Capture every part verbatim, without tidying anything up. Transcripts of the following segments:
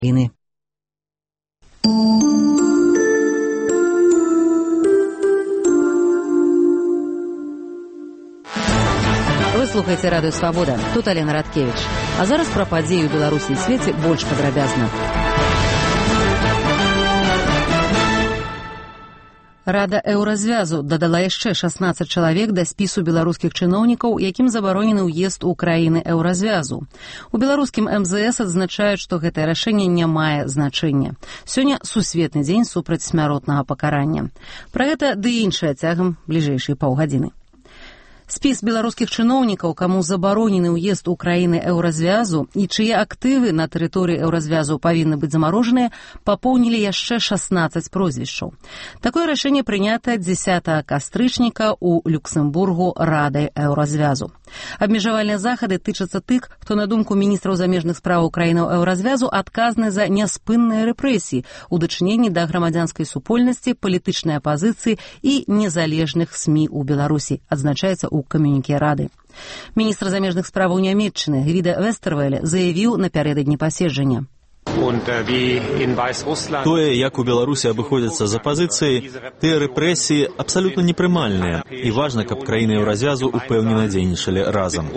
Украины. Вы слухаеце радыё Свабода. Тут Алена Радкевіч. А зараз пра падзеі ў Беларусі і свеце больш падрабязна. Рада Еўразвязу дадала яшчэ шаснаццаць чалавек да спісу беларускіх чыноўнікаў, якім забаронены ўезд у краіны Еўразвязу. У беларускім эм зэ эс адзначаюць, што гэтае рашэнне не мае значэння. Сёння сусветны дзень супраць смяротнага пакарання. Пра гэта ды іншае цягам бліжэйшай паўгадзіны. Спіс беларускіх чыноўнікаў, каму забаронены ўезд у краіны Еўразвязу і чые актывы на тэрыторыі Еўразвязу павінны быць замарожаныя, папоўнілі яшчэ шаснаццаць прозвішчаў. Такое рашэнне прынята дзесятага кастрычніка ў Люксембургу Радай Еўразвязу. Абмежавальныя захады тычацца тых, хто, на думку міністраў замежных спраў краінаў Еўразвязу, адказны за няспынныя рэпрэсіі у дачыненні да грамадзянскай супольнасці, палітычнай апазіцыі і незалежных СМІ ў Беларусі, адзначаецца ў камюніке Рады. Міністр замежных справаў Нямецчыны Гвіда Вестэрвэле заявіў напярэдадні паседжання. Тое, як у Беларусі абыходзяцца з апазіцыяй, тыя рэпрэсіі абсалютна непрымальныя, і важна, каб краіны Еўразвязу упэўнена дзейнічалі разам.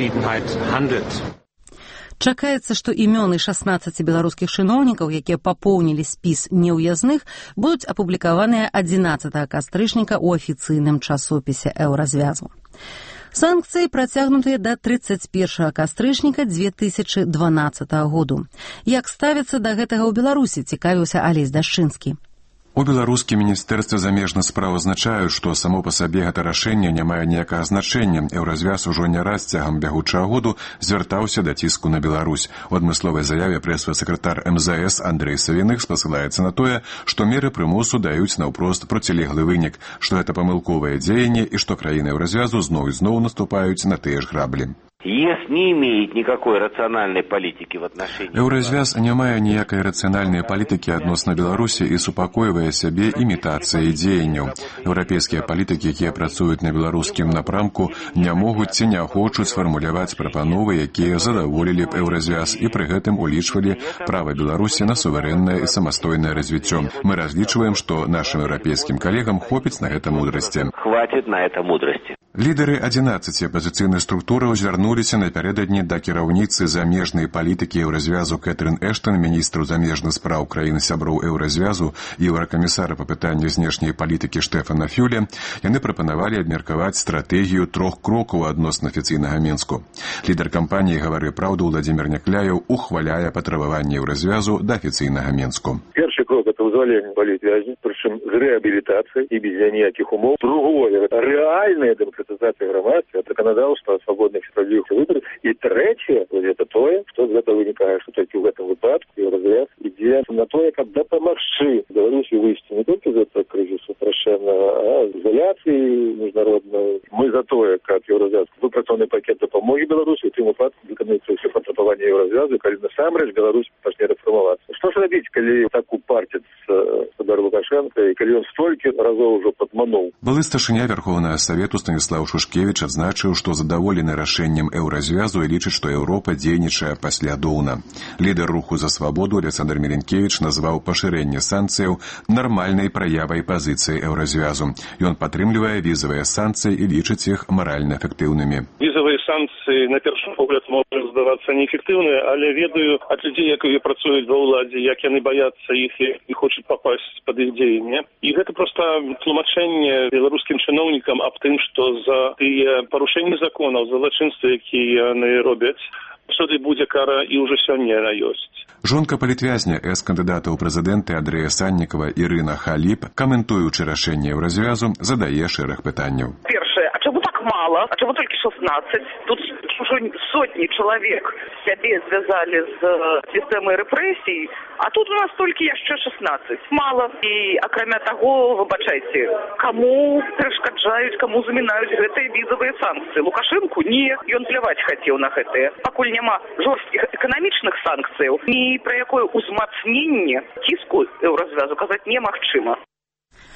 Чакаецца, што імёны шаснаццаці беларускіх чыноўнікаў, якія папоўнілі спіс неўязных, будуць апублікаваныя адзінаццатага кастрычніка ў афіцыйным часопісе Еўразвязу. Санкцыі працягнутыя да трыццаць першага кастрычніка дзве тысячы дванаццатага году. Як ставіцца да гэтага ў Беларусі, цікавіўся Алесь Дашчынскі. У беларускім міністэрстве замежных спраў азначаюць, што само па сабе гэта рашэнне не мае ніякага значэння. Еўразвяз ужо не раз цягам бягучага году звяртаўся да ціску на Беларусь. У адмысловай заяве прэс-сакратар эм зэ эс Андрэй Савіных спасылаецца на тое, што меры прымусу даюць наўпрост процілеглы вынік, што гэта памылковае дзеянне і што краіны Еўразвязу зноў і зноў наступаюць на тыя ж граблі. ЕС не имеет никакой рациональной политики в отношении... Еўразвяз не мае ніякай рацыянальнай палітыкі адносна Беларусі і супакойвае сябе імітацыяй дзеянняў. Еўрапейскія палітыкі, якія працуюць на беларускім напрамку, не могуць ці не хочуць сфармуляваць прапановы, якія задаволілі б Еўразвяз і пры гэтым улічвалі права Беларусі на суверэннае і самастойнае развіццё. Мы разлічваем, што нашым еўрапейскім калегам хопіць на гэта мудрасці. Хватит на это мудрости. Лідары адзінаццаці апазіцыйных структураў звярнуліся напярэдадні да кіраўніцы замежнай палітыкі Еўразвязу Кэтрын Эштон, міністру замежных спраў краін сяброў Еўразвязу і еўракамісара па пытанню знешняй палітыкі Штэфана Фюля. Яны прапанавалі абмеркаваць стратэгію трох крокаў адносна афіцыйнага Мінску. Лідар кампаніі «Гавары праўду» Владзімір Някляеў ухваляе патрабаванне Еўразвязу да афіцыйнага Мінску. Першы крок – это вызволение палітвязня, причем с реабилитацией и без никаких умов. Другое – это реальная демократизация громадства, законодательство о свободных и справедливых выборах. И третье – это то, что из этого вынікает, что только в этом выпадку Еўразвяз идет на то, как допомогши Беларуси выйти не только из этого кризиса совершенного, а изоляции международной. Мы за то, как Еўразвяз выпрацованный пакет допомоги Беларуси, и в тем выпадку выконуется все патрабаванні Еўразвязу, когда насамрэч Беларусь пачне рэформавацца. Что ж рабіць, калі так упартит Федор Лукашенко, и калі он столько разов уже подманул? Былы старшыня Верховнага Савету Станіслаў Шушкевіч адзначыў, што задаволены рашэннем Еўразвязу і лічыць, што Еўропа дзейнічае паслядоўна. Лідар руху за свабоду Александр Міленкевіч назваў пашырэнне санкцыяў нармальнай праявай пазіцыі Еўразвязу. Ён падтрымлівае візавыя санкцыі і лічыць іх маральна эфектыўнымі. Візавыя санкцыі, на першы погляд, можа здавацца неэфектыўныя, але ведаю ад людзей, якія працуюць ва ўладзе, як яны баяцца іх і хочуць папасць пад іх дзеянне. І гэта проста тлумачэнне беларускім чыноўнікам аб тым, што за тыя парушэнні законаў, за злачынствы, якія яны робяць, сюды будзе кара і ўжо сёння яна ёсць. Жонка палітвязня экс-кандыдата ў прэзідэнты Андрэя Саннікава Ірына Халіп, каментуючы рашэнне Еўразвязу, задае шэраг пытанняў. Першае, а чаму так мала? А чаму толькі шаснаццаць? Тут ўжо сотні чалавек сябе звязалі з сістэмай рэпрэсій, а тут у нас толькі яшчэ шаснаццаць. Мала. І акрамя таго, выбачайце, каму перашкаджаюць, каму замінаюць гэтыя візавыя санкцыі? Лукашэнку? Не. Ён пляваць хацеў на гэтыя. Пакуль няма жорсткіх эканамічных санкцыяў, ні пра якое ўзмацненне ціску Еўразвязу казаць немагчыма.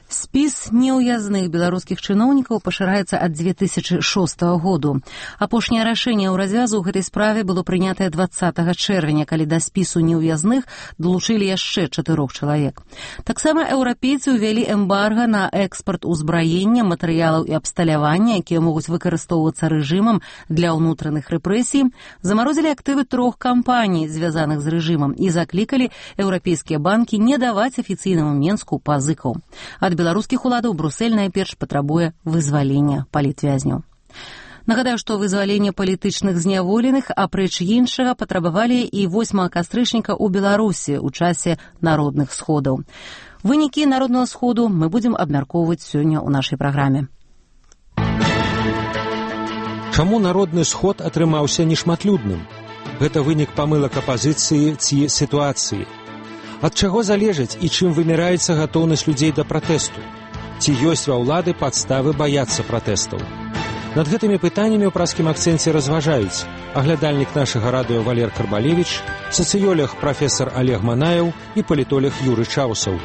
Спіс неўязных беларускіх чыноўнікаў пашыраецца ад дзве тысячы шостага году. Апошняе рашэнне ў развязу ў гэтай справе было прынятае дваццатага чэрвеня, калі да спісу неўязных далучылі яшчэ чатырох чалавек. Таксама еўрапейцы ўвялі эмбарга на экспарт узбраення, матэрыялаў і абсталявання, якія могуць выкарыстоўвацца рэжымам для ўнутраных рэпрэсій, замарозілі актывы трох кампаній, звязаных з рэжымам, і заклікалі еўрапейскія банкі не даваць афіцыйнаму Менску пазыкаў. Ад беларускіх уладаў Брусель найперш патрабуе вызвалення палітвязняў. Нагадаю, што вызваленне палітычных зняволеных, апрэч іншага, патрабавалі і восьмага кастрычніка ў Беларусі ў часе народных сходаў. Вынікі народнага сходу мы будзем абмяркоўваць сёння ў нашай праграме. Чаму народны сход атрымаўся нешматлюдным? Гэта вынік памылак апазіцыі ці сітуацыі. Ад чаго залежыць і чым вымяраецца гатоўнасць людзей да пратэсту? Ці ёсць ва ўлады падставы баяцца пратэстаў? Над гэтымі пытаннямі ў праскім акцэнце разважаюць аглядальнік нашага радыё Валер Карбалевіч, сацыёлог прафесар Олег Манаеў і палітолог Юры Чаусаў.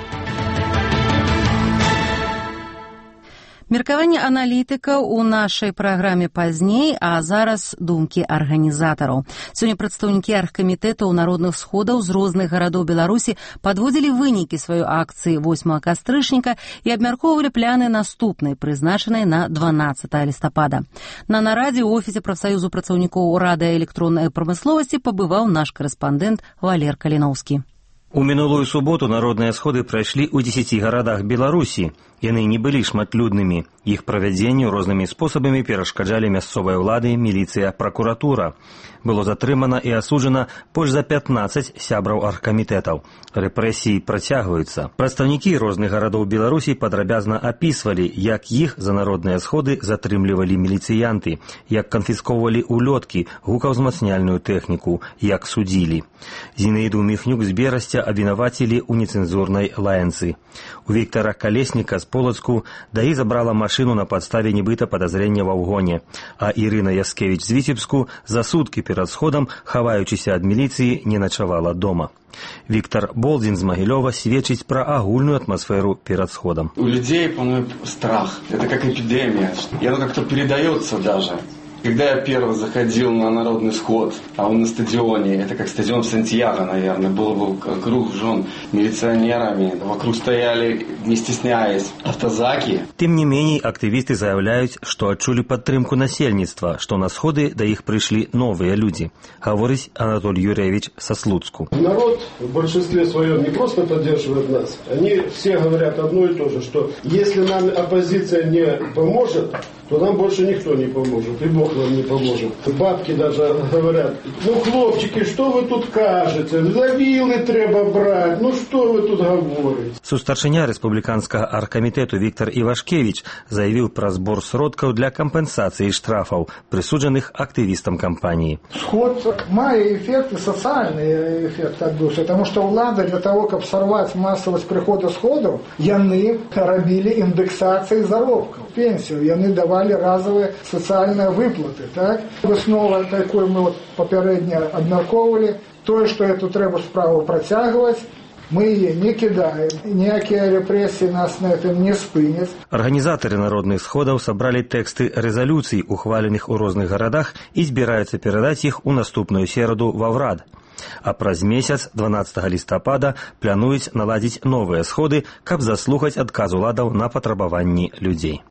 Меркаванне аналітыкаў у нашай праграме пазней, а зараз думкі арганізатараў. Сёння прадстаўнікі аргкамітэтаў народных сходаў з розных гарадоў Беларусі падводзілі вынікі сваёй акцыі восьмага кастрычніка і абмяркоўвалі пляны наступнай, прызначанай на дванаццатага лістапада. На нарадзе ў офісе прафсаюзу працаўнікоў радыёэлектроннай прамысловасці пабываў наш карэспандэнт Валер Каліноўскі. У мінулую суботу народныя сходы прайшлі ў дзесяці гарадах Беларусі. Яны не былі шматлюднымі. Іх правядзенню рознымі спосабамі перашкаджалі мясцовыя ўлады, міліцыя, пракуратура. Было затрымана і асуджана больш за пятнаццаць сябраў аргкамітэтаў. Рэпрэсіі працягваюцца. Прадстаўнікі розных гарадоў Беларусі падрабязна апісвалі, як іх за народныя сходы затрымлівалі міліцыянты, як канфіскоўвалі улёткі, гукаўзмацняльную тэхніку, як судзілі. Зінаіду Міхнюк з Берасця абвінавацілі ў нецэнзурнай лаянцы. У Віктара Калесніка з Полацку даі забрала машыну на падставе нібыта падазрення ва ўгоне, а Ірына Яскевіч з Віцебску за суткі перад сходам, хаваючыся ад міліцыі, не начавала дома. Віктор Болдзін з Магілёва сведчыць пра агульную атмасферу перад сходом. У людей панует страх. Это как эпидемия. И оно как-то передается даже. Когда я первый заходил на народный сход, а он на стадионе, это как стадион в Сантьяго, наверное, был бы окружен милиционерами, вокруг стояли, не стесняясь, автозаки. Тем не менее, активисты заявляют, что отчули поддержку насельництва, что на сходы до их пришли новые люди. Говорит Анатолий Юрьевич со Слуцку. Народ в большинстве своем не просто поддерживает нас, они все говорят одно и то же, что если нам оппозиция не поможет, то нам больше никто не поможет, и Бог нам не поможет. Бабки даже говорят, ну, хлопчики, что вы тут кажете? За вилы треба брать, ну, что вы тут говорите? Сустарчыня рэспубліканскага аргкамітэту Віктор Івашкевіч заявіў пра збор сродкаў для кампенсацыі штрафаў, прысуджаных актывістам кампаніі. Сход мае эффект, социальный эффект от души, потому что улады для того, каб сорвать массовость прихода сходов, яны рабілі индексации заробков, пенсию, яны давали разовые социальные выплаты. Так? Высновы такой мы вот попередньо обмярковывали. То, что эту трэба справу працягваць, мы ее не кидаем. Никакие репрессии нас на этом не спынят. Организаторы народных сходов собрали тексты резолюций, ухваленных у розных городах, и збираются передать их у наступную середу во Врад. А праз месяц, дванаццатага лістапада, плануюць наладзіць новыя сходы, каб заслухаць адказ уладаў на патрабаванні людзей.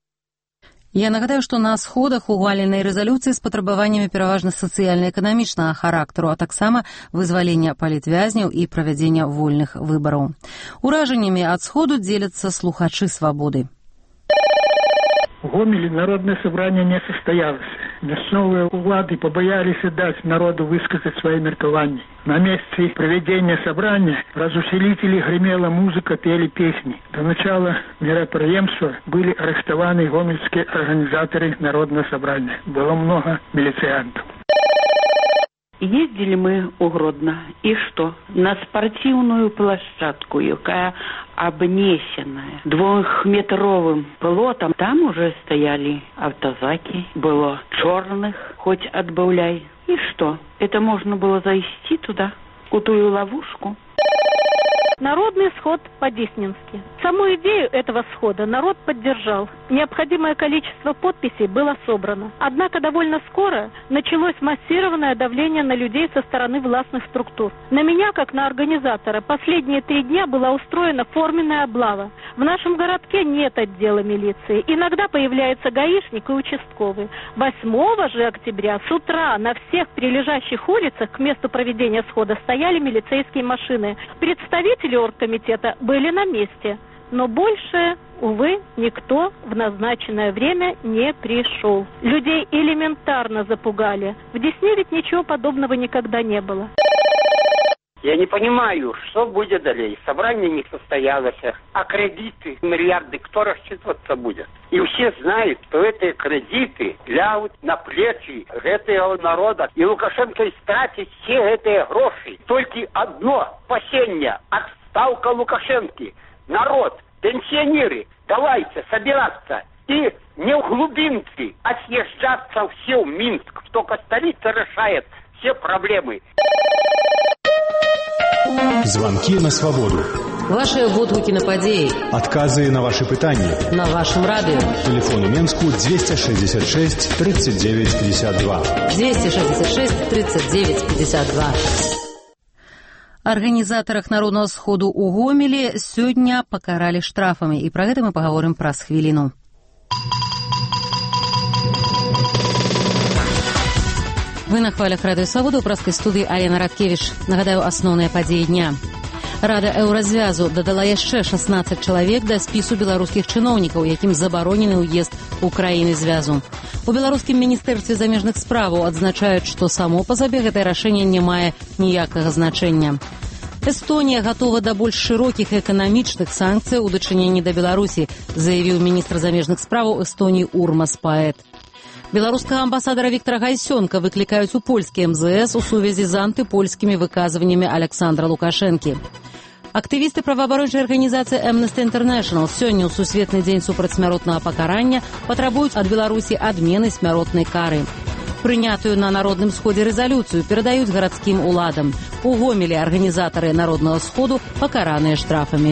Я нагадаю, што на сходах ухваленай рэзалюцыі з патрабаваннямі пераважна сацыяльна-эканамічнага характару, а таксама вызвалення палітвязняў і правядзення вольных выбараў. Уражаннямі ад сходу дзеляцца слухачы свабоды. В Гомеле народное собрание не состоялось. Мясцовые улады побоялись дать народу высказать свои меркования. На месте проведения собрания разусилители гремела музыка, пели песни. До начала мероприемства были арестованы гомельские организаторы народного собрания. Было много милициантов. Ездили мы у Гродно, и что? На спортивную площадку, якая обнесенная двухметровым плотом. Там уже стояли автозаки, было черных, хоть отбавляй. И что? Это можно было зайти туда, в ту ловушку. Народный сход по-десненски. Саму идею этого схода народ поддержал. Необходимое количество подписей было собрано. Однако довольно скоро началось массированное давление на людей со стороны властных структур. На меня, как на организатора, последние три дня была устроена форменная облава. В нашем городке нет отдела милиции. Иногда появляется гаишник и участковый. восьмого же октября с утра на всех прилежащих улицах к месту проведения схода стояли милицейские машины. Представители оргкомитета были на месте. Но больше, увы, никто в назначенное время не пришел. Людей элементарно запугали. В Десне ведь ничего подобного никогда не было. Я не понимаю, что будет далее. Собрание не состоялось, а кредиты, миллиарды, кто рассчитываться будет? И все знают, что эти кредиты лягут на плечи этого народа. И Лукашенко истратит все эти гроши. Только одно спасение – отставка Лукашенко. Народ, пенсионеры, давайте собираться и не в глубинке, а съезжаться все в Минск. Только столица решает все проблемы. Звонки на свободу. Ваши водгуки на подеи. Отказы на ваши пытания. На вашем радио. Телефон у Менску двести шестьдесят шесть тридцать девять пятьдесят два. двести шестьдесят шесть тридцать девять пятьдесят два. Арганізатарах народного сходу ў Гомелі сёння пакаралі штрафамі, і пра гэта мы пагаворым праз хвіліну. Вы на хвалях Радыё Свабода, ў праскай студыі Алена Радкевіч. Нагадаю, асноўныя падзеі дня. Рада Еўразвязу дадала яшчэ шаснаццаць чалавек да спісу беларускіх чыноўнікаў, якім забаронены ўезд у краіны звязу. У беларускім міністэрстве замежных справаў адзначаюць, што само па сабе гэтае рашэнне не мае ніякага значэння. Эстонія гатова да больш шырокіх эканамічных санкцый у дачыненні да Беларусі, заявіў міністр замежных справаў Эстоніі Урмас Паэт. Беларускага амбасадара Віктара Гайсёнка выклікаюць у польскі эм зэ эс у сувязі з антыпольскімі выказваннямі Александра Лукашэнкі. Актывісты праваабарончай арганізацыі Amnesty International сёння ў сусветны дзень супрацьсмяротнага пакарання патрабуюць ад Беларусі адмены смяротнай кары. Прынятую на народным сходзе рэзалюцыю перадаюць гарадскім уладам. У Гомелі арганізатары народнага сходу пакараныя штрафамі.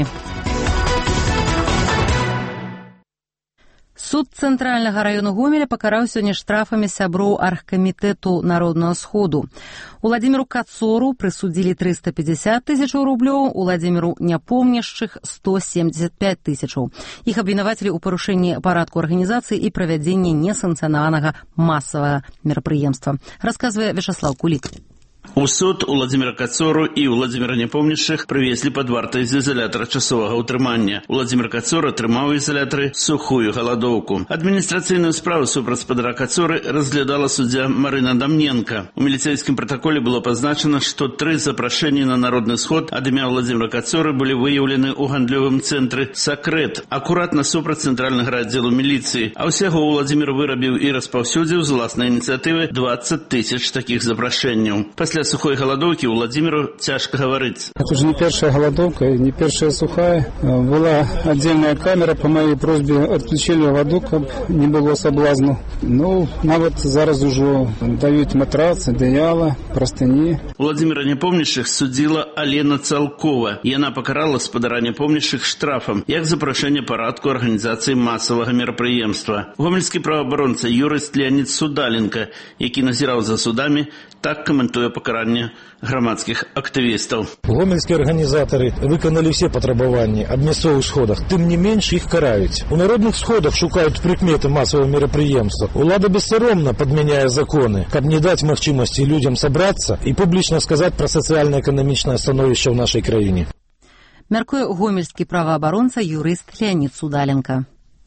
Суд Цэнтральнага раёну Гомеля пакараў сёння штрафамі сяброў аргкамітэту народнага сходу. Уладзіміру Кацору прысудзілі трыста пятьдесят тысячаў рублёў, Уладзіміру Няпомняшчых сто семьдесят пять тысячаў. Іх абвінавацілі ў парушэнні парадку арганізацыі і правядзенні несанкцыянаванага масавага мерапрыемства. Расказвае Вячаслаў Кулік. У суд Уладзіміра Кацору і Уладзіміра Няпомняшчых прывезлі пад вартай з ізалятара часовага ўтрымання. Уладзімір Кацора трымаў у ізалятары сухую галадоўку. Адміністрацыйную справу супраць спадара Кацоры разглядала суддзя Марына Дамненка. У міліцэйскім пратаколе было пазначана, што тры запрашэнні на народны сход ад імя Уладзіміра Кацоры былі выяўлены ў гандлёвым цэнтры «Сакрэт», акуратна супраць цэнтральнага аддзелу міліцыі. А ўсяго Уладзімір вырабіў і распаўсюдзіў з уласнай ініцыятывы двадцать тысяч такіх запрашэнняў. Пасля сухой галадоўкі Уладзіміру цяжка гаварыць. Это же не первая голодовка, не первая сухая. Была отдельная камера, по моей просьбе отключили воду, как не было соблазну. Ну, нават зараз уже дают матрацы, одеяло, простыни. Уладзіміра Няпомняшчых судзіла Алена Цалкова. Яна пакарала спадара Няпомняшчых штрафам, як запрашэнне парадку арганізацыі масавага мерапрыемства. Гомельскі праваабаронца юрыст Леонид Судаленко, які назіраў за судамі, так каментуе пакаранне грамадскіх актывістаў. Гомельскія арганізатары выканалі все патрабаванні аб мясцовых сходах, тым не менш іх караюць. У народных сходах шукаюць прыкметы масавага мерапрыемства. Улада бессаромна падмяняе законы, каб не даць магчымасці людзям сабрацца і публічна сказаць пра сацыяльна-эканамічнае становішча ў нашай краіне. Мяркуе гомельскі праваабаронца юрыст Леонид Судаленко.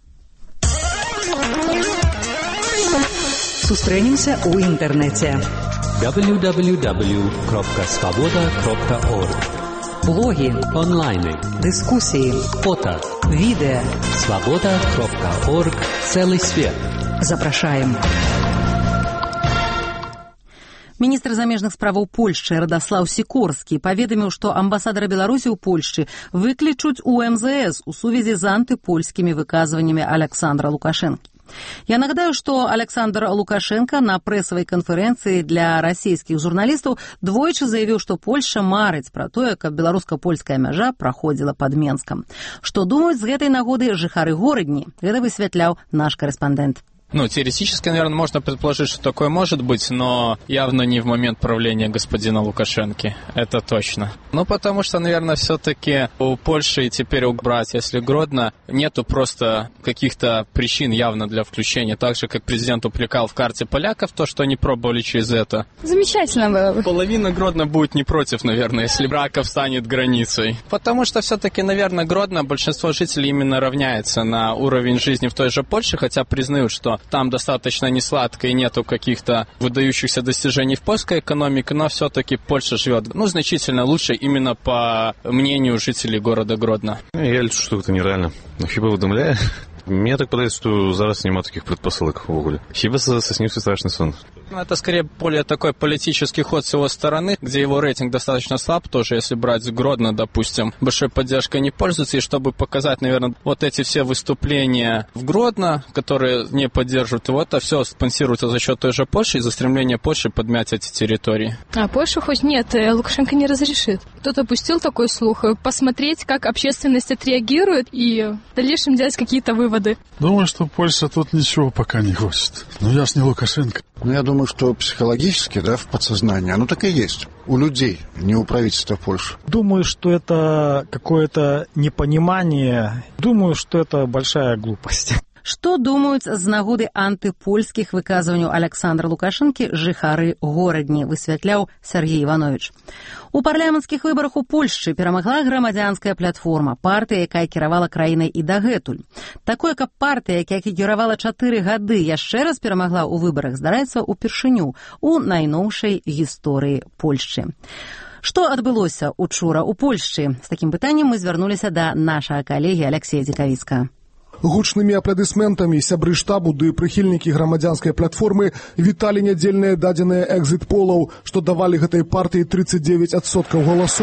Сустрэнемся ў інтэрнэце. дабл ю дабл ю дабл ю крапка свобода крапка орг. Блоги, онлайны, дискуссии, фото, видео. свобода крапка орг. Целый свет. Запрашаем. Міністр замежных справаў Польшчы Радаслаў Сікорскі паведаміў, што амбасадара Беларусі ў Польшчы выклічуць у эм зэ эс у сувязі з антыпольскімі выказваннямі Александра Лукашэнкі. Я нагадаю, што Александр Лукашенко на прэсавай канферэнцыі для расійскіх журналістаў двойчы заявіў, што Польшча марыць пра тое, каб беларуска-польская мяжа праходзіла пад Менскам. Што думаюць з гэтай нагоды жыхары горадні? Гэта высвятляў наш корэспондент. Ну, теоретически, наверное, можно предположить, что такое может быть, но явно не в момент правления господина Лукашенко. Это точно. Ну, потому что, наверное, все-таки у Польши и теперь убрать, если Гродно, нету просто каких-то причин явно для включения. Так же, как президент упрекал в карте поляков, то, что они пробовали через это. Замечательно было бы. Половина Гродно будет не против, наверное, если Раков станет границей. Потому что все-таки, наверное, Гродно, большинство жителей именно равняется на уровень жизни в той же Польше, хотя признают, что там достаточно несладко и нету каких-то выдающихся достижений в польской экономике, но все-таки Польша живет, ну, значительно лучше именно по мнению жителей города Гродно. Я лічу, что это нереально. Но хіба выдумляе? Мне так падаецца, што зараз няма таких предпосылок увогуле. Хіба саснился страшный сон. Ну, это скорее более такой политический ход с его стороны, где его рейтинг достаточно слаб, тоже, если брать Гродно, допустим, большой поддержкой не пользуется, и чтобы показать, наверное, вот эти все выступления в Гродно, которые не поддерживают его, это все спонсируется за счет той же Польши и за стремление Польши подмять эти территории. А Польша хоть нет, Лукашенко не разрешит. Кто-то пустил такой слух, посмотреть, как общественность отреагирует, и в дальнейшем делать какие-то выводы. Думаю, что Польша тут ничего пока не хочет. Но я ж не Лукашенко. Ну, я думаю, что психологически, да, в подсознании, оно так и есть. У людей, не у правительства Польши. Думаю, что это какое-то непонимание. Думаю, что это большая глупость. Што думаюць з нагоды антыпольскіх выказванняў Александра Лукашэнкі жыхары горадні, высвятляў Сергей Иванович. У парламенцкіх выбарах у Польшчы перамагла грамадзянская платформа, партыя, якая кіравала краінай і дагэтуль. Такое, каб партыя, якая кіравала чатыры гады, яшчэ раз перамагла ў выбарах, здараецца ўпершыню у найноўшай гісторыі Польшчы. Што адбылося учора ў Польшчы? З такім пытаннем мы звярнуліся да нашага калегі Алексея Дзікавіцкага. Гучнымі апладысментамі сябры штабу ды прыхільнікі грамадзянскай платформы віталі нядзельныя дадзеныя экзіт-полаў, што давалі гэтай партыі тридцать девять адсоткаў галасоў.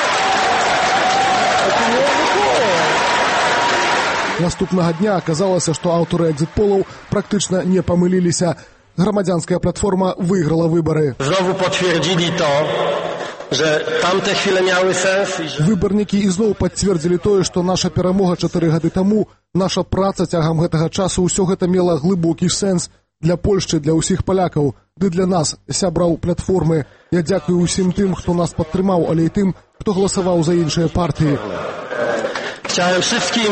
Наступнага дня аказалася, што аўтары экзіт-полаў практычна не памыліліся. Грамадзянская платформа выйграла выбары. Знову пацвердзілі то, że tamte chwile miały sens. Выбарнікі ізноў пацвердзілі тое, што наша перамога чатыры гады таму, наша праца цягам гэтага часу, ўсё гэта мела глыбокі сэнс для Польшчы, для ўсіх палякаў, ды для нас, сябраў платформы. Я дзякую ўсім тым, хто нас падтрымаў, але і тым, хто галасаваў за іншыя партыі. Chciałem wszystkim,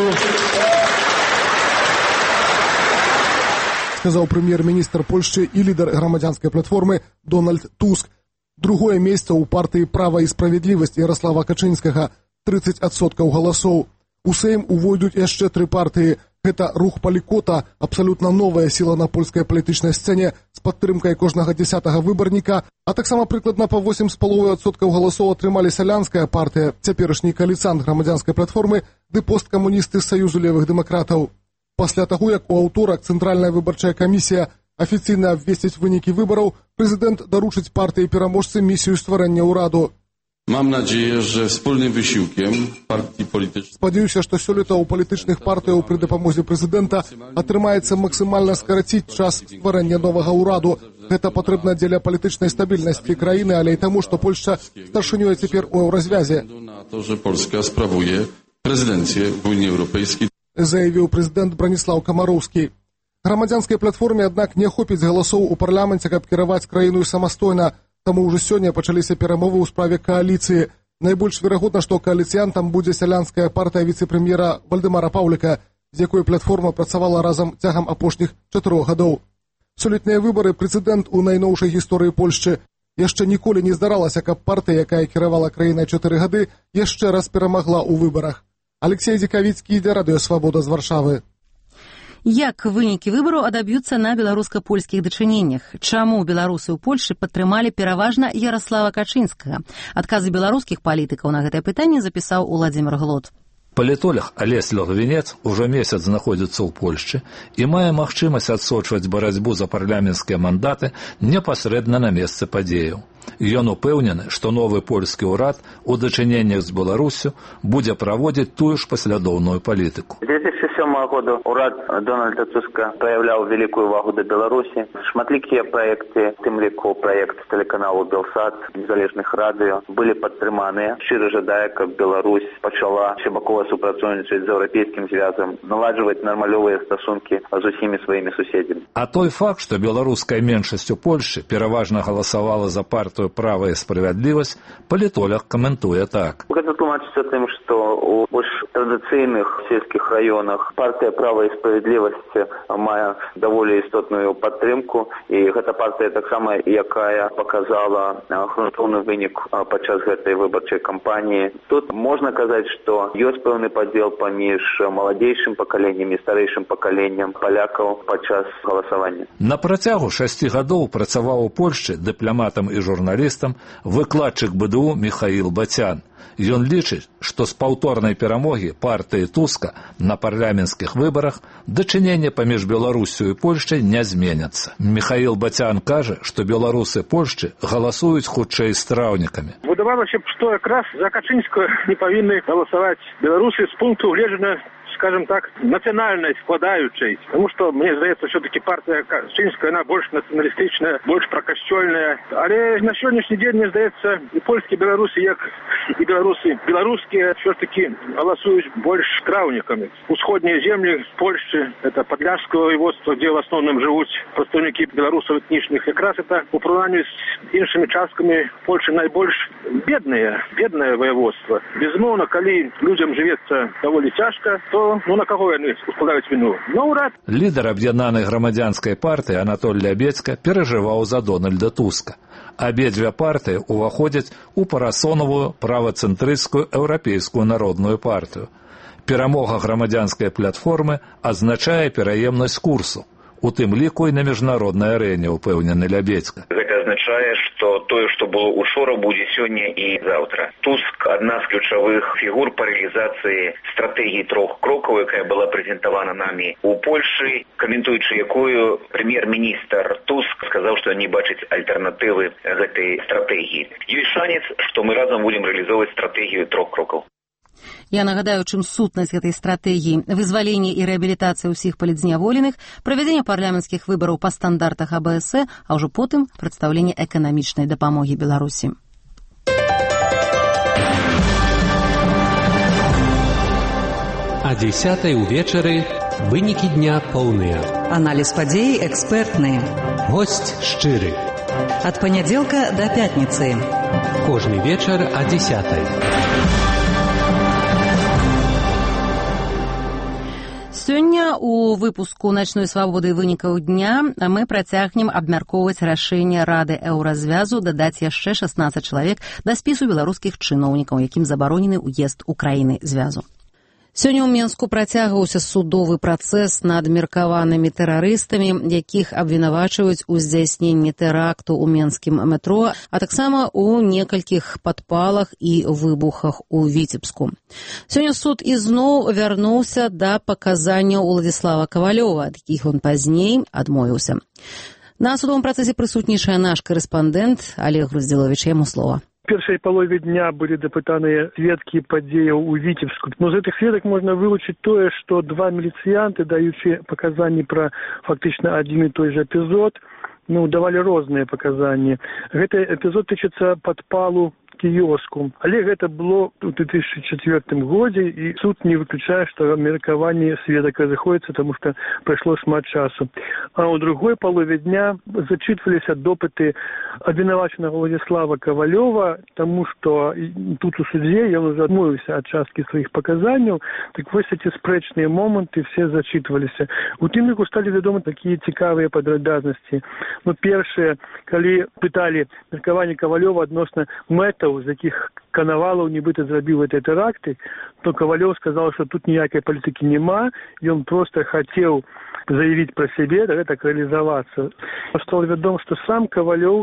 сказаў прэм'ер-міністр Польшчы і лідар грамадзянскай платформы Дональд Туск. Другое месца ў партыі «Права і справядлівасць» Ярослава Качынскага – тридцать адсоткаў галасоў. У Сейм увойдуць яшчэ тры партыі. Гэта рух Палікота, абсалютна новая сіла на польскай палітычнай сцэне з падтрымкай кожнага дзясятага выбарніка, а таксама прыкладна па восемь з паловай адсоткаў галасоў атрымалі Сялянская партыя, цяперашні кааліцыянт грамадзянскай платформы ды посткамуністы з Саюзу левых дэмакратаў. Пасля таго, як у аўторак Цэнтральная выбарчая камісія афіцыйна абвесціць вынікі выбараў, прэзідэнт даручыць партыі пераможцы місію стварэння ўраду. Mam nadzieję, że wspólnym wysiłkiem partii politycznych. Спадзяюся, што сёлета ў палітычных партыяў пры дапамозе прэзідэнта атрымаецца максімальна скараціць час стварэння новага ўраду. Гэта патрэбна дзеля палітычнай стабільнасці краіны, але і таму, што Польшча старшынёй цяпер у еўразвязе. Na to, że Polska sprawuje prezydencję w Unii Europejskiej. Заявіў прэзідэнт Браніслаў Камароўскі. Грамадзянскай платформе, аднак, не хопіць галасоў у парламенце, каб кіраваць краіну самастойна. Таму ўжо сёння пачаліся перамовы ў справе кааліцыі. Найбольш верагодна, што кааліцыянтам будзе сялянская партыя віцэ-прэм'ера Вальдэмара Паўліка, з якой платформа працавала разам цягам апошніх чатырох гадоў. Сёлетнія выбары прэзідэнт у найноўшай гісторыі Польшчы. Яшчэ ніколі не здаралася, каб партыя, якая кіравала краінай чатыры гады, яшчэ раз перамагла ў выбарах. Алексей Дзікавіцкі для Радыё Свабода з Варшавы. Як вынікі выбараў адаб'юцца на беларуска-польскіх дачыненнях? Чаму беларусы ў Польшчы падтрымалі пераважна Ярослава Качынскага? Адказы беларускіх палітыкаў на гэтае пытанне запісаў Уладзімір Глот. Палітолог Алесь Логвінец ужо месяц знаходзіцца ў Польшчы і мае магчымасць адсочваць барацьбу за парламенцкія мандаты непасрэдна на месцы падзеяў. Ён упэўнены, што новы польскі ўрад у дачыненнях з Беларусю будзе праводзіць тую ж паслядоўную палітыку. С две тысячи седьмого года урад Дональда Туска проявлял великую увагу до Беларуси. Шматликие проекты, тым ліку проект телеканалу Белсат, незалежных радио, были падтрыманыя. Шчыра жадае, каб Беларусь пачала шчабакова супрацоўнічаць з еўрапейскім звязам, наладжваць нармалёвыя стасункі з усімі сваімі суседзямі. А той факт, што беларуская меншасць у Польшчы пераважна галасавала за партыю «Права і справядлівасць», палітолог каментуе так. Гэта тлумачыцца тым, што у больш традыцыйных сельскіх раёнах партыя «Права і справядлівасць» мае даволі істотную падтрымку, і гэта партыя таксама, якая показала грунтоўны вынік падчас гэтай выбарчай кампаніі. Тут можна казаць, што ёсць пэўны падзел паміж маладзейшым пакаленнем і старэйшым пакаленнем палякаў падчас галасавання. На працягу шасці гадоў працаваў у Польшчы дыпламатам і журналістам выкладчык бэ дэ у Міхаіл Бацян. Ён лічыць, што з паўторнай перамогі партыі Туска на парламенцкіх выбарах дачыненне паміж Беларусю і Польшчай не зменяцца. Міхаіл Бацян кажа, што беларусы Польшчы галасуюць хутчэй страўнікамі. Выдавалася б, што якраз за Качынскую не павінны галасаваць беларусы з пункту гледжання, скажем так, национальной складаючей. Потому что, мне здаецца, все-таки партия Качинская, она больше националистичная, больше прокощольная. Але на сегодняшний день, мне здаецца, и польские белорусы, як и белорусы белорусские, все-таки голосуют больше траўнікамі. Усходние земли Польши, это Подляшское воеводство, где в основном живут представники белорусов этничных. Как раз это в поравнании с іншими частками Польши найбольш бедные, бедное воеводство. Безумовно, коли людям живется довольно тяжко, то ну на кого яны складаюць віну? На ўрад. Лідар аб'яднанай грамадзянскай партыі Анатоль Лябецька перажываў за Дональда Туска. Абедзве партыі ўваходзяць у парасонавую правацэнтрысцкую еўрапейскую народную партыю. Перамога грамадзянскай платформы азначае пераемнасць курсу, у тым ліку і на міжнароднай арэне, упэўнены Лябецька. Гэта азначае, што тое, што было учора, будзе сёння і заўтра. Туск – адна з ключавых фігур па рэалізацыі стратэгіі трох крокаў, якая была прэзентавана намі у Польшы, каментуючы якую прэм'ер-міністр Туск сказаў, што не бачыць альтэрнатывы гэтай стратэгіі. Ёсць шанец, што мы разам будзем рэалізоўваць стратэгію трох крокаў. Я нагадаю, чым сутнасць гэтай стратэгіі: вызваленне і рэабілітацыя ўсіх палітзняволеных, правядзенне парламенцкіх выбараў па стандартах а бэ эс э, а ўжо потым прадстаўленне эканамічнай дапамогі Беларусі. А дзесятай увечары вынікі дня поўныя. Аналіз падзей экспертны. Госць шчыры. Ад панядзелка да пятніцы. Кожны вечар а дзесятай. Сёння у выпуску «Начной свабоды» вынікаў дня мы працягнем абмяркоўваць рашэнне Рады Еўразвязу дадаць яшчэ шаснаццаць чалавек да спісу беларускіх чыноўнікаў, якім забаронены ўезд у краіны звязу. Сёння ў Менску працягваўся судовы працэс над меркаванымі тэрарыстамі, якіх абвінавачваюць у здзяйсненні тэракту ў менскім метро, а таксама ў некалькіх падпалах і выбухах у Віцебску. Сёння суд ізноў вярнуўся да паказанняў Уладзіслава Кавалёва, ад якіх ён пазней адмовіўся. На судовым працэсе прысутнічае наш корэспандэнт Олег Груздзіловіч, яму слова. В першей половине дня были допытаны сведки подеяў у Витебску. Но из этих сведок можно вылучить то, что два милицианты, дающие показания про фактично один и той же эпизод, ну, давали разные показания. Этот эпизод тычется подпалу киоску. Але гэта было ў две тысячи четвёртым годзе, і суд не выключае, што меркаванне сведак разыходзіцца, таму што прайшло шмат часу. А ў другой палове дня зачытваліся допыты абвінавачанага Уладзіслава Кавалёва, таму што тут у судзе ён уже адмовіўся ад часткі сваіх паказанняў. Так вось эти спрэчныя моманты все зачытваліся. У тым ліку сталі вядомы такія цікавыя падрабязнасці. Ну, першае, калі пыталі меркаванне Кавалёва адносна мэтаў, з якіх канавалаў нібыта зрабіў гэтай тэракты, то Кавалёў сказал, что тут ніякай палітыкі няма, ён просто хацеў заявіць пра сябе, да, так реалізавацца. Стало вядома, што сам Кавалёў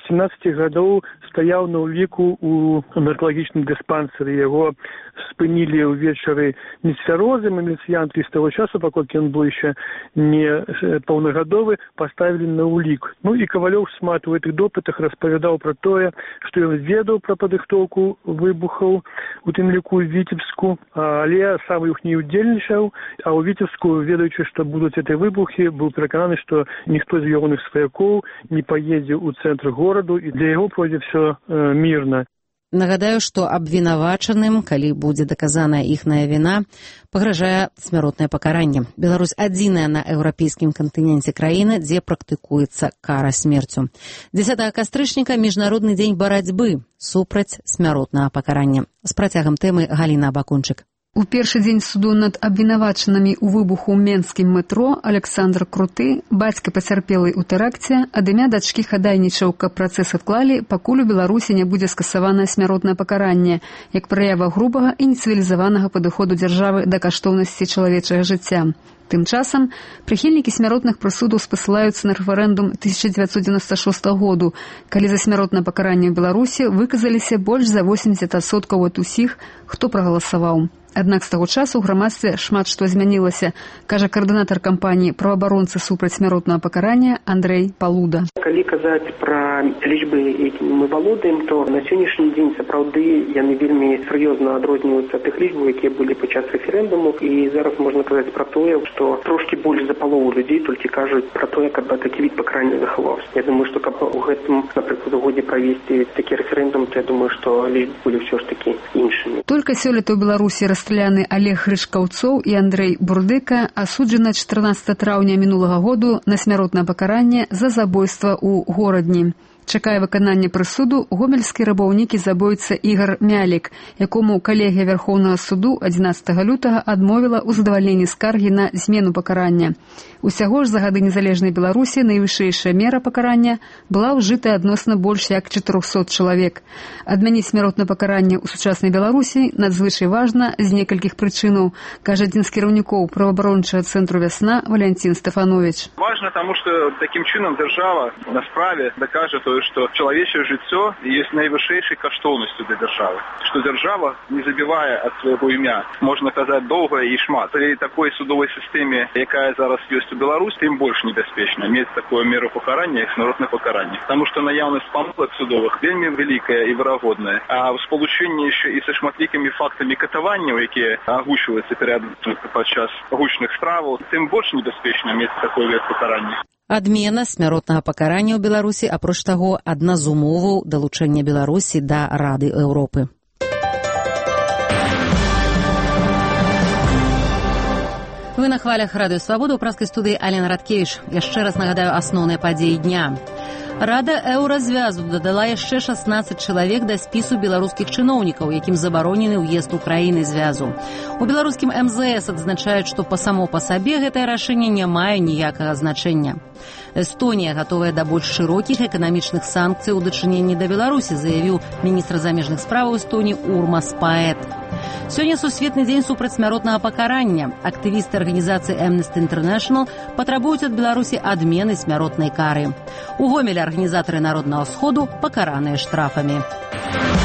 семнадцати гадоў стаяў на ўліку ў наркалагічным дыспансеры. Яго спынілі ўвечары нецвярозы міліцыянты, і з таго часу, паколькі ён быў яшчэ не паўнагадовы, паставілі на ўлік. Ну і Кавалёў шмат у гэтых допытах распавядаў пра тое, што ён ведаў пра падрыхтоўку выбухаў, у тым ліку ў Віцебску, але сам іх не ўдзельнічаў, а ў Віцебску, ведаючы, што будуць гэтыя выбухі, быў перакананы, што ніхто з ягоных сваякоў не паедзе ў цэнтр гораду, і для яго пройдзе все э, мірна. Нагадаю, што абвінавачаным, калі будзе даказаная іхная віна, пагражае смяротнае пакаранне. Беларусь адзіная на еўрапейскім кантыненце краіна, дзе практыкуецца кара смерцю. дзесятага кастрычніка міжнародны дзень барацьбы супраць смяротнага пакарання. З працягам тэмы Галіна Абакунчык. У першы дзень суду над абвінавачанымі ў выбуху ў менскім метро Александр Круты, бацька пацярпелай у тэракце, ад імя дачкі хадайнічаў, каб працэс адклалі, пакуль у Беларусі не будзе скасаванае смяротнае пакаранне, як праява грубага і нецывілізаванага падыходу дзяржавы да каштоўнасці чалавечага жыцця. Тым часам прыхільнікі смяротных прысудаў спасылаюцца на рэферэндум тысяча дзевяцьсот дзевяносто шостага году, калі за смяротнае пакаранне ў Беларусі выказаліся больш за восемьдесят адсоткаў ад усіх, хто прагаласаваў. Аднак з таго часу ў грамадстве шмат што змянілася, кажа каардынатар кампаніі «Праваабаронцы супраць смяротнага пакарання» Андрэй Палуда. Калі казаць пра лічбы, якімі мы валодаем, то на сённяшні дзень сапраўды яны вельмі сур'ёзна адрозніваюцца ад тых лічбаў, якія былі падчас рэферэндуму, і зараз можна казаць пра тое, што трошкі больш за палову людзей толькі кажуць пра тое, каб такі від пакарання захаваўся. Я думаю, што каб у гэтым, напрыклад, у годзе правесці такі рэферэндум, то я думаю, што лічбы былі ўсё ж такі іншымі. Толькі сёлета ў Беларусі расстраляны Олег Грышкаўцоў і Андрэй Бурдыка, асуджаны чатырнаццатага траўня мінулага году на смяротнае пакаранне за забойства ў горадні. Чакае выканання прысуду гомельскі рабаўнік і забойца Ігар Мялік, якому калегія Вярхоўнага суду адзінаццатага лютага адмовіла ў задавальненні скаргі на змену пакарання. Усяго ж за гады незалежнай Беларусі найвышэйшая мера пакарання была ўжытая адносна больш як чатырохсот чалавек. Адмяніць смяротнае пакаранне ў сучаснай Беларусі надзвычай важна з некалькіх прычынаў, кажа адзін з кіраўнікоў праваабарончага цэнтру «Вясна» Валянцін Стефанович. Важно, тому что таким чином держава на справе докажет, что человечье жыццё есть наивысшейшей каштоўнасцю для державы. Что держава, не забивая от своего имя, можно казать долго и шмат. При такой судовой системе, якая зараз есть у Беларуси, тем больше небяспечна иметь такую меру покарания, как смертное покарание. Потому что наявность помылок судовых вельми великая и верагодная. А в сполучении еще и со шматликими фактами катавання, які агучиваются периодично подчас гучных справ, тем больше небяспечна иметь такой вид покарания. Адмена смяротнага пакарання ў Беларусі, апроч таго, адна з умоваў далучэння Беларусі да Рады Еўропы. Вы на хвалях Радыё Свабода, ў праскай студыі Алена Радкевіч. Яшчэ раз нагадаю асноўныя падзеі дня. Рада еўразвязу дадала яшчэ шаснаццаць чалавек да спісу беларускіх чыноўнікаў, якім забаронены ўезд у краіны звязу. У беларускім эм зэ эс адзначаюць, што па само па сабе гэтае рашэнне не мае ніякага значэння. Эстонія гатовая да больш шырокіх эканамічных санкцый у дачыненні да Беларусі, заявіў міністр замежных справаў Эстоніі Урмас Паэт. Сёння сусветны дзень супраць смяротнага пакарання. Актывісты арганізацыі Amnesty International патрабуюць ад Беларусі адмены смяротнай кары. У Гомелі арганізатары Народнага сходу пакараныя штрафамі.